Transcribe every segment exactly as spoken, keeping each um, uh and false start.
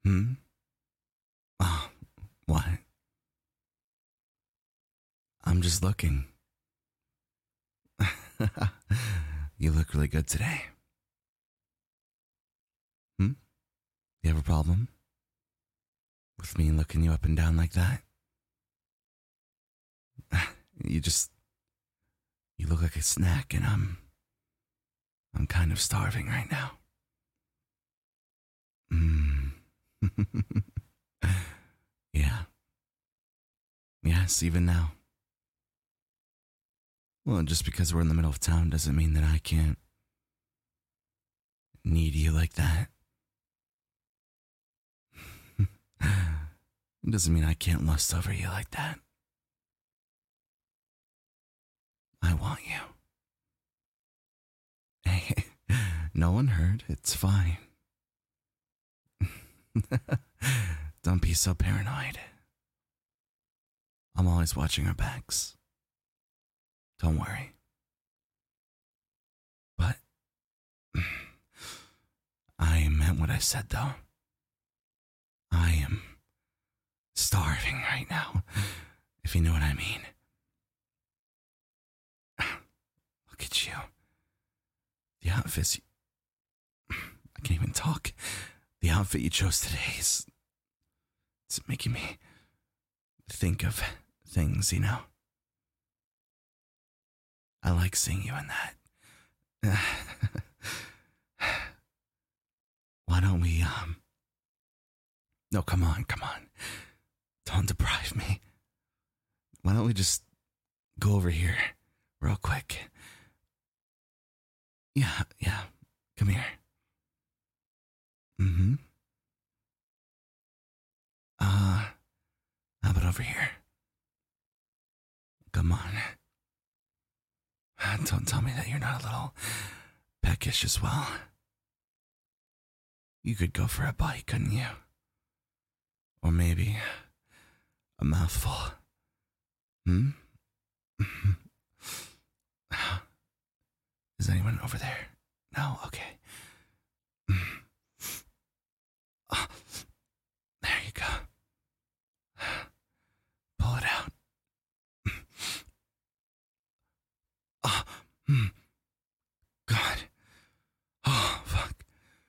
Hmm? Oh, what? I'm just looking. You look really good today. Hmm? You have a problem? With me looking you up and down like that? You just. You look like a snack, and I'm. I'm kind of starving right now. Mmm. Yeah. Yes, even now. Well, just because we're in the middle of town doesn't mean that I can't need you like that. It doesn't mean I can't lust over you like that. I want you. Hey, no one heard. It's fine. Don't be so paranoid. I'm always watching our backs. Don't worry. But I meant what I said, though. I am starving right now, if you know what I mean. Look at you. The outfits. I can't even talk. The outfit you chose today is. It's making me think of things, you know? I like seeing you in that. Why don't we, um. No, come on, come on. Don't deprive me. Why don't we just go over here real quick? Yeah, yeah. Come here. Mm-hmm. Uh, how about over here? Come on. Don't tell me that you're not a little peckish as well. You could go for a bite, couldn't you? Or maybe a mouthful. Hmm? Is anyone over there? No? Okay. Oh, there you go. Pull it out. Oh, God. Oh, fuck.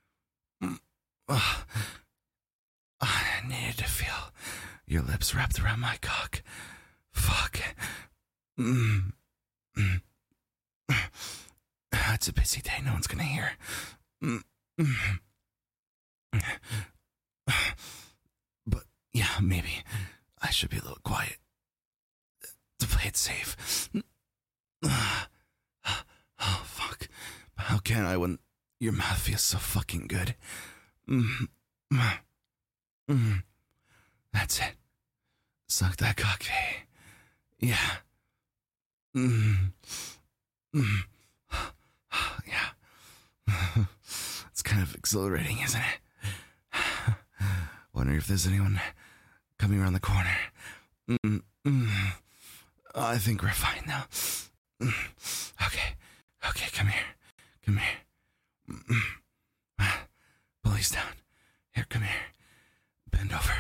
Oh, I needed to feel your lips wrapped around my cock. Fuck. It's a busy day. No one's gonna hear. But yeah, maybe I should be a little quiet to play it safe. Oh, fuck. How can I when your mouth feels so fucking good? That's it. Suck that cock, Faye. Yeah. Yeah. It's kind of exhilarating, isn't it? Wondering if there's anyone coming around the corner. I think we're fine now. Okay. Okay, come here. Come here. Bully's down. Here, come here. Bend over.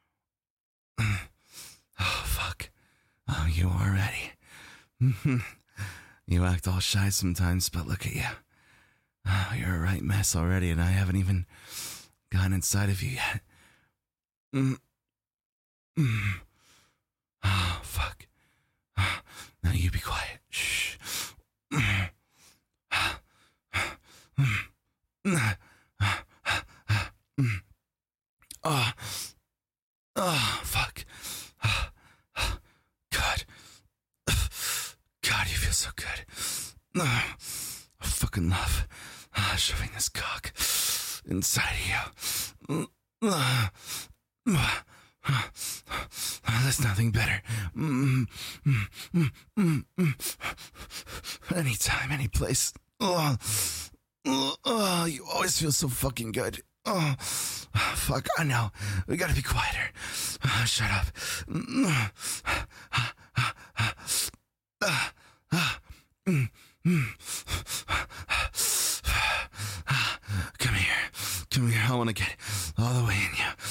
Oh, fuck. Oh, you are ready. You act all shy sometimes, but look at you. Oh, you're a right mess already, and I haven't even gone inside of you yet. Oh, fuck. Now you be quiet. Shh. Oh, oh, fuck. God. God, you feel so good. I fucking love shoving this cock inside of you. There's nothing better. Anytime, any place. Oh, oh, you always feel so fucking good. Oh, fuck, I know. We gotta be quieter. Oh, shut up. Come here. Come here. I want to get all the way in you.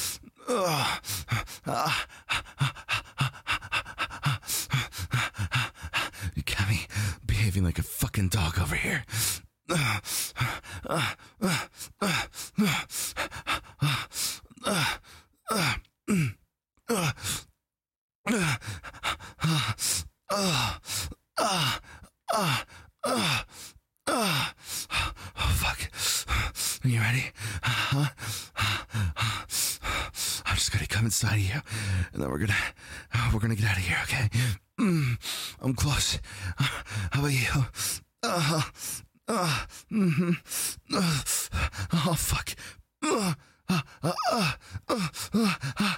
come inside of you, and then we're gonna uh, we're gonna get out of here. Okay? Mm, I'm close. Uh, how about you? Uh, uh, mm-hmm. uh, oh fuck. Uh, uh, uh, uh, uh, uh, uh,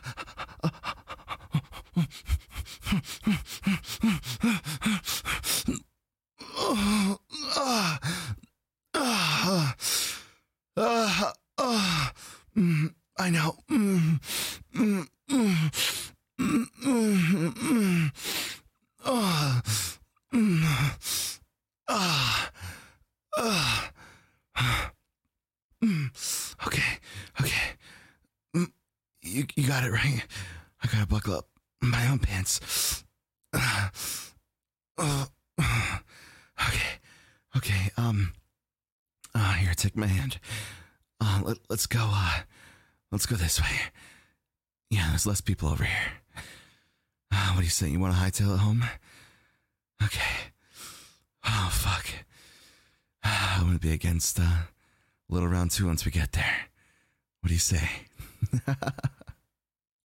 uh, uh, uh, uh, uh, mm, I know. Mm, mm, mm, mm, mm, mm, uh, mm, uh, uh, mm, okay, okay. Mm, you, you got it right. I gotta buckle up my own pants. Uh, uh, okay, okay, um, uh, here, take my hand. Uh, let, let's go, uh, let's go this way. Yeah, there's less people over here. Uh, what do you say? You want to hightail it home? Okay. Oh, fuck. Uh, I'm gonna be against, uh, little round two once we get there. What do you say?